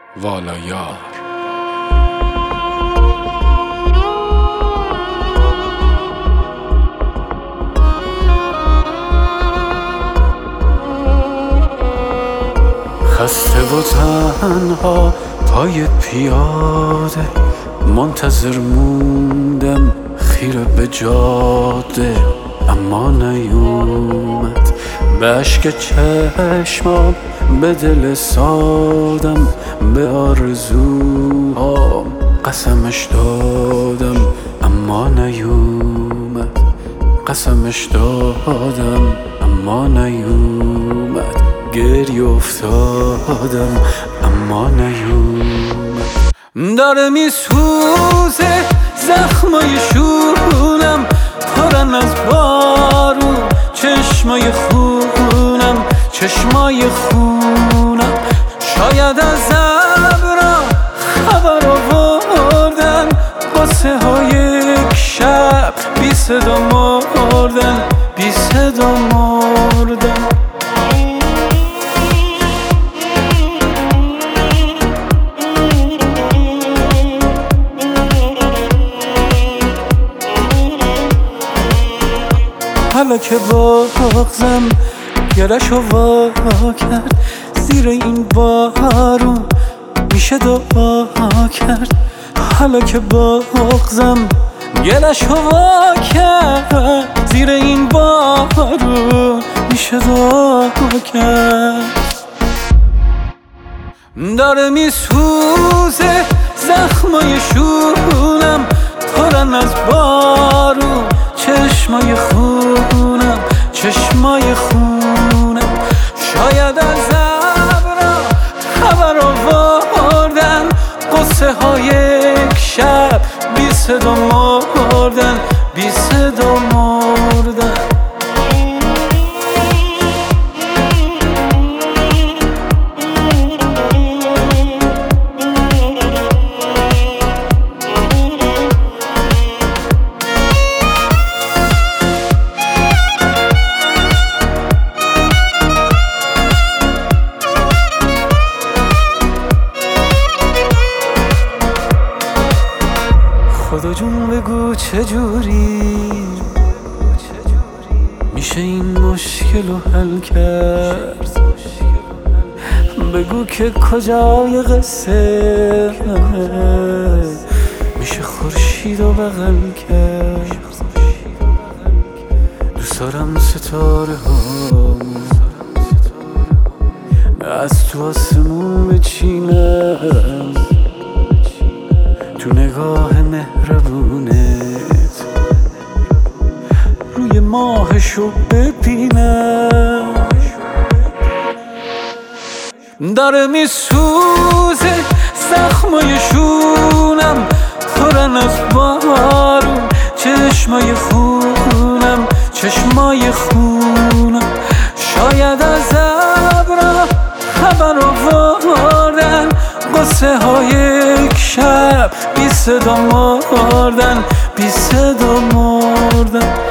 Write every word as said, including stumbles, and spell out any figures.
والا یار. خسته و تنها پای پیاده منتظر موندم خیره به جاده، اما نیومد به اشک چشمام، به دل سادم، به آرزوهام قسمش دادم اما نیومد، قسمش دادم اما نیومد، گریه افتادم اما نیومد. داره میسوزه زخمای شونم، پرن از بارون چشمای خونم، چشمای خونم. شاید از ابرا خبر آوردن، قصه های یک شب بی صدا مردن، بی صدا مردن. حالا که بغضم گلشو وا کرد، زیر این بارون میشه دعا کرد. حالا که بغضم گلشو وا کرد، زیر این بارون میشه دعا کرد. داره میسوزه زخمای شونم، پرن از بارون چشمای خونم، چشمای خونم. شاید از ابرا خبر آوردن، قصه های یک شب بی صدا مردن، بی صدا مردن. خدا جون بگو چجوری میشه این مشکل رو حل کرد، بگو که کجای قصه میشه خورشید رو بغل کرد. دوست دارم ستاره ها از تو آسمون بچینم، تو نگاه مهربونت روی ماهشو ببینم. داره میسوزه زخمای شونم، پرن از بارون چشمای خونم، چشمای خونم. شاید از ابرا خبر آوردن، قصه های یک شب بی صدا مردن، بی صدا مردن.